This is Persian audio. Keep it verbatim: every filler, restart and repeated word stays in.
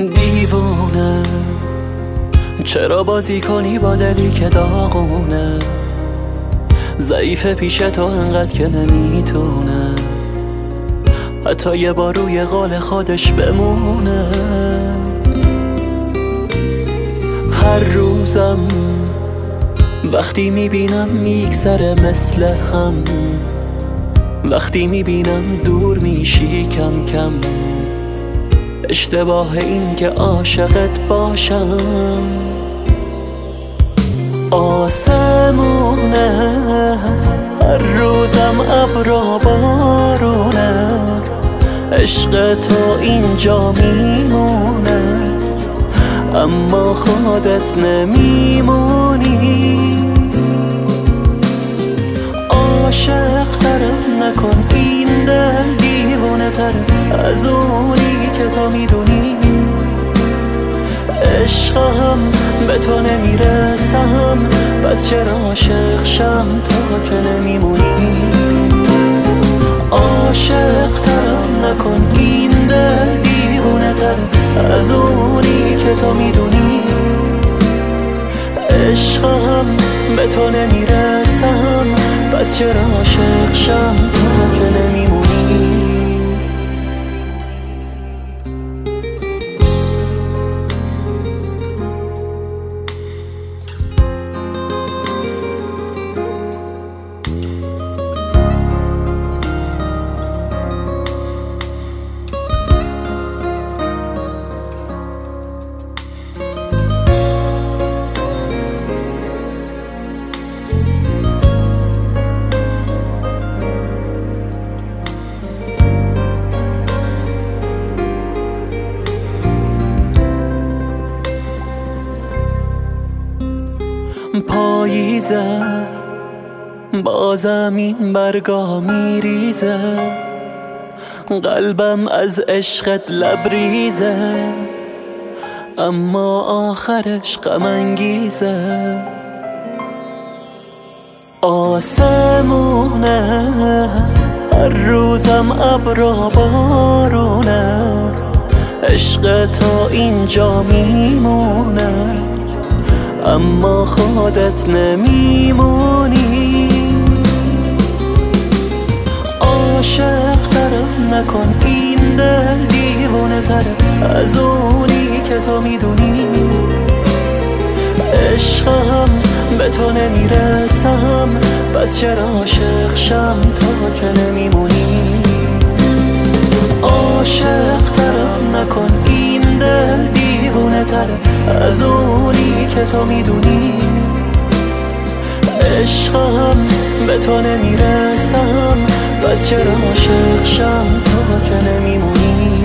دیوونه چرا بازی کنی با دلی که داغونه؟ ضعیف پیش تو انقدر که نمیتونه حتی یه بار روی قال خودش بمونه. هر روزم وقتی میبینم میگذره مثل هم، وقتی میبینم دور میشی کم کم، اشتباه این که عاشقت باشم. آسمونه هر روزم ابرا بارونه، عشق تو اینجا میمونه اما خودت نمیمونی. عاشق ترم نکن این دل دیوانه تر از اونی که تو میدونی. عشقم به تو نمیرسم پس چرا عاشق شم تو که نمیمونی. عاشق ترم نکن این دل دیوانه تر از اونی که تو میدونی. عشقم به تو نمیرسم پس چرا عاشق شم تو که نمیمونی. پاییزه بازم این برگا میریزه، قلبم از عشقت لبریزه اما آخرش غم انگیزه. آسمونه هر روزم ابرا بارونه، عشق تو اینجا میمونه اما خودت نمیمونی. عاشق ترم نکن این دل دیوانه تر از اونی که تو میدونی. عشقم به تو نمیرسم پس چرا عاشق شم تو که نمیمونی. عاشق ترم نکن این دل دیوانه تر از اونی که تو میدونی. عشقم به تو نمیرسم پس چرا عاشق شم تو که نمیمونی.